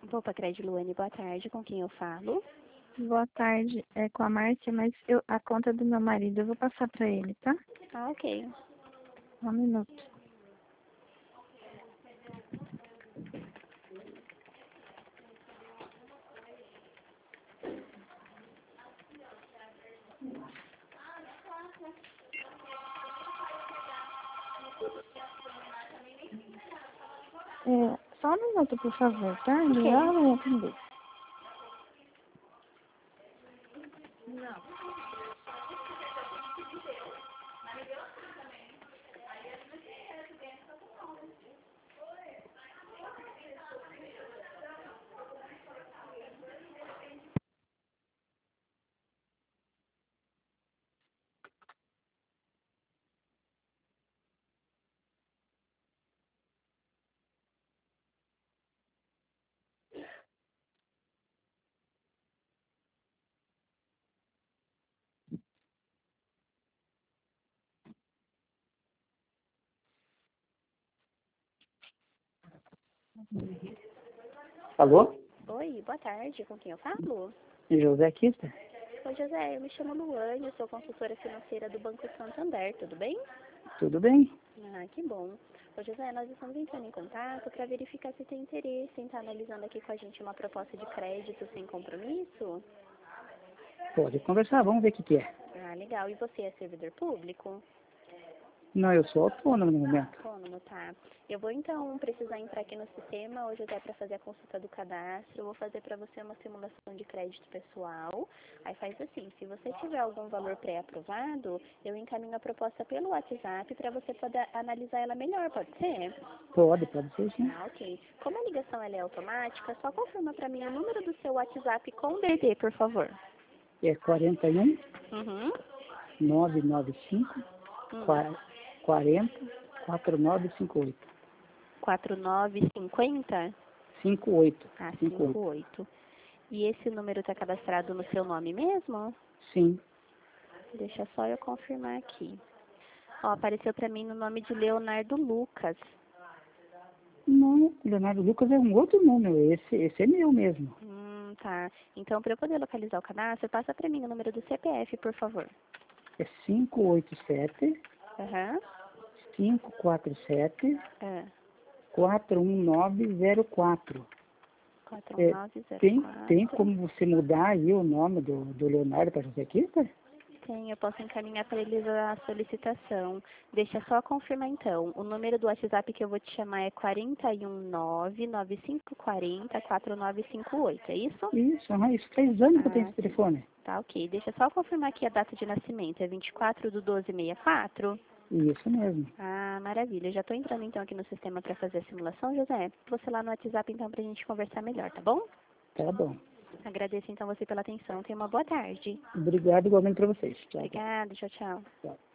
Opa, Crédito Luane, boa tarde. Com quem eu falo? Boa tarde, é com a Márcia, mas a conta do meu marido eu vou passar para ele, tá? Ah, ok. Um minuto. Só um minuto, por favor, tá? Ele Ok. já vai atender. Alô? Oi, boa tarde. Com quem eu falo? José Kista? Oi, José. Eu me chamo Luane, eu sou consultora financeira do Banco Santander, tudo bem? Tudo bem? Ah, que bom. Ô, José, nós estamos entrando em contato para verificar se tem interesse em estar analisando aqui com a gente uma proposta de crédito sem compromisso. Pode conversar, vamos ver o que é. Ah, legal. E você é servidor público? Não, eu sou autônomo no momento. Autônomo, tá. Eu vou então precisar entrar aqui no sistema hoje até para fazer a consulta do cadastro. Eu vou fazer para você uma simulação de crédito pessoal. Aí faz assim, se você tiver algum valor pré-aprovado, eu encaminho a proposta pelo WhatsApp para você poder analisar ela melhor, pode ser? Pode ser sim. Ah, ok. Como a ligação ela é automática, só confirma para mim o número do seu WhatsApp com DD, por favor. É 41 Uhum. 995 40 4958. 4950? 58. Ah, 58. 58. E esse número está cadastrado no seu nome mesmo? Sim. Deixa só eu confirmar aqui. Ó, apareceu para mim no nome de Leonardo Lucas. Não, Leonardo Lucas é um outro número. Esse é meu mesmo. Tá. Então, para eu poder localizar o cadastro, passa para mim o número do CPF, por favor. É 587 Aham. 547 É. 41904. É, tem 4904. como você mudar aí o nome do Leonardo para José Kista? Tem, eu posso encaminhar para eles a solicitação. Deixa só confirmar então. O número do WhatsApp que eu vou te chamar é 419-9540-4958, é isso? Isso faz anos que eu tenho Ah, esse sim. telefone. Tá, ok. Deixa só confirmar aqui a data de nascimento. É 24/12/64? Isso mesmo. Ah, maravilha. Já estou entrando então aqui no sistema para fazer a simulação, José. Você lá no WhatsApp então para a gente conversar melhor, tá bom? Tá bom. Agradeço então você pela atenção. Tenha uma boa tarde. Obrigado igualmente para vocês. Tchau, tchau. Obrigada, tchau, tchau. Tchau.